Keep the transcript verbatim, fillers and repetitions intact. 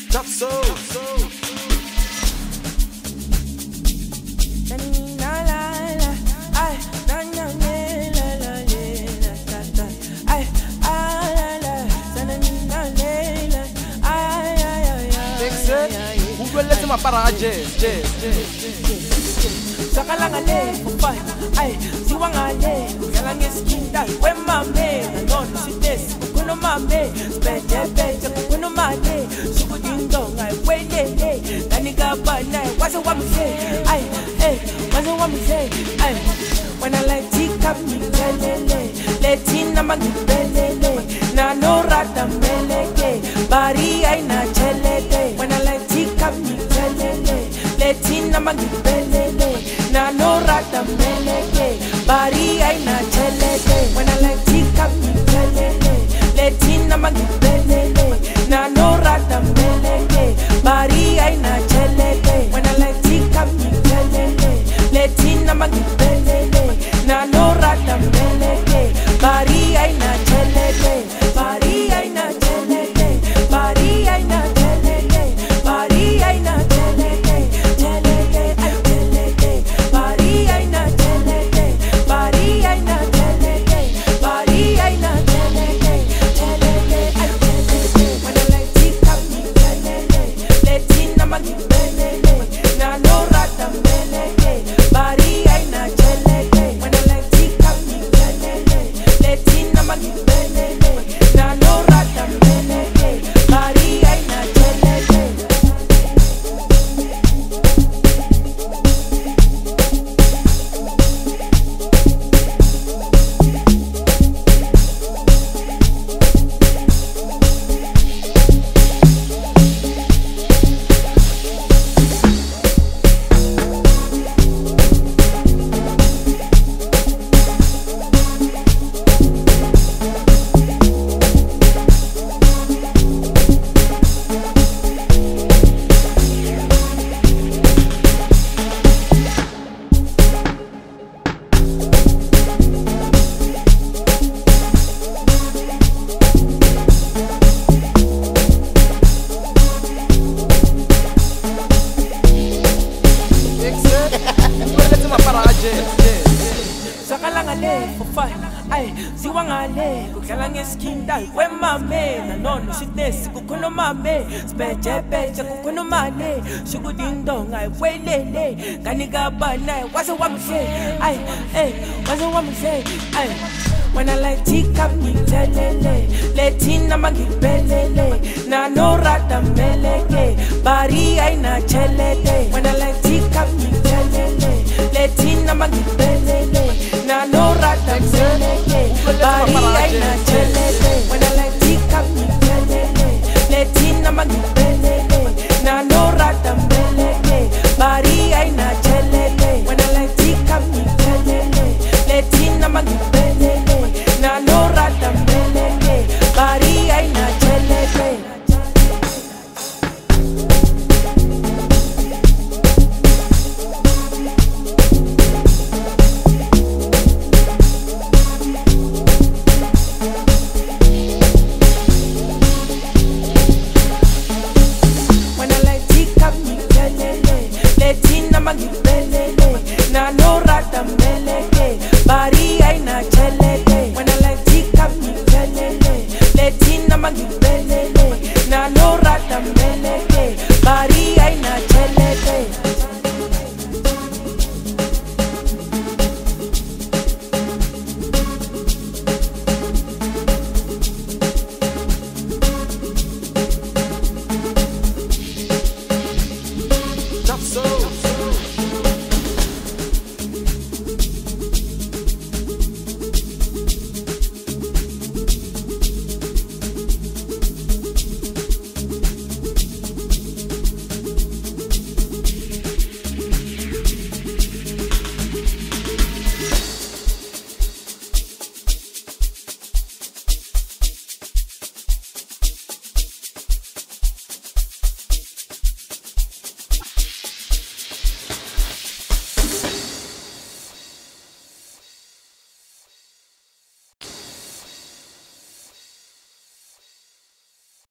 That's so. Let's para jazz, jazz, jazz. Sakalangale, fufay, ay, siwangale, yalang eskinda, we mame, non si des, kuno mame, speje beje, kuno mame, sukudindong, ay, we le, naniga ba na, wasa wa mse, ay, eh, wasa wa mse, ay, when I like tea cup me lele, letina mangi belele, na no rata meleke, bari ay na chelete, when I like tea cup me lele, letina mangi belele, na no rata meleke, bari ay na chelete, when I like tea cup me lele, letina mangi belele, na no rata meleke, bari ay na chelete, when I like tea cup me lele, letina mangi belele, na no rata meleke, bari ay na chelete, bari ay na chelete, bari ay na chelete, bari ay na chelete, chelete ay chelete, bari ay na chelete, bari ay na chelete, bari ay na chelete, chelete ay chelete. When I like tea cup me chelete, letina mangi belele, na no rata meleke, bari ay na chelete. When I like tea cup me chelete, letina mangi belele, na no rata meleke, bari ay na chelete. Sakalangale, fufay, ay, siwangale, kukala ngeskinda, we mame, na nono si des, kukuno mame, speje beje, kukuno mane, shukudindong, ay, we lele, kaniga bana, wasa wamse, ay, eh, wasa wamse, ay. When I like tea cup me lele, letina mangi belele, na no rata meleke, bari ay na chelete. When